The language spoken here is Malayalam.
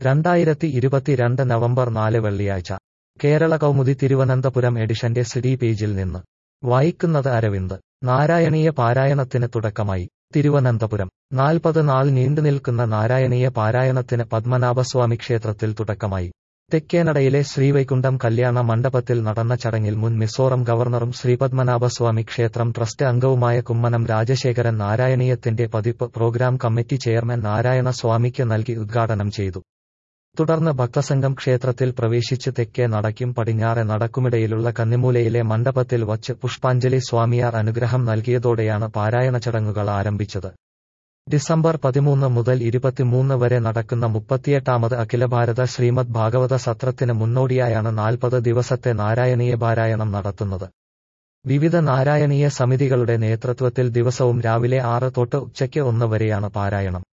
2022 നവംബർ 4 വെള്ളിയാഴ്ച കേരള കൗമുദി തിരുവനന്തപുരം എഡിഷന്റെ സിഡി പേജിൽ നിന്ന് വായിക്കുന്നത് അരവിന്ദ്. നാരായണീയ പാരായണത്തിന് തുടക്കമായി. തിരുവനന്തപുരം 40 നാൾ നീണ്ടുനിൽക്കുന്ന നാരായണീയ പാരായണത്തിന് പത്മനാഭസ്വാമി ക്ഷേത്രത്തിൽ തുടക്കമായി. തെക്കേനടയിലെ ശ്രീവൈകുണ്ഠം കല്യാണ മണ്ഡപത്തിൽ നടന്ന ചടങ്ങിൽ മുൻ മിസോറം ഗവർണറും ശ്രീപത്മനാഭസ്വാമി ക്ഷേത്രം ട്രസ്റ്റ് അംഗവുമായ കുമ്മനം രാജശേഖരൻ നാരായണീയത്തിന്റെ പതിപ്പ് പ്രോഗ്രാം കമ്മിറ്റി ചെയർമാൻ നാരായണ സ്വാമിക്ക് നൽകി ഉദ്ഘാടനം ചെയ്തു. തുടർന്ന് ഭക്തസംഘം ക്ഷേത്രത്തിൽ പ്രവേശിച്ച് തെക്കേ നടയ്ക്കും പടിഞ്ഞാറെ നടക്കുമിടയിലുള്ള കന്നിമൂലയിലെ മണ്ഡപത്തിൽ വച്ച് പുഷ്പാഞ്ജലി സ്വാമിയാർ അനുഗ്രഹം നൽകിയതോടെയാണ് പാരായണ ചടങ്ങുകൾ ആരംഭിച്ചത്. ഡിസംബർ 13 മുതൽ 23 വരെ നടക്കുന്ന 38ാമത് അഖിലഭാരത ശ്രീമദ് ഭാഗവത സത്രത്തിന് മുന്നോടിയായാണ് 40 ദിവസത്തെ നാരായണീയ പാരായണം നടത്തുന്നത്. വിവിധ നാരായണീയ സമിതികളുടെ നേതൃത്വത്തിൽ ദിവസവും രാവിലെ 6 തൊട്ട് ഉച്ചയ്ക്ക് 1 വരെയാണ് പാരായണം.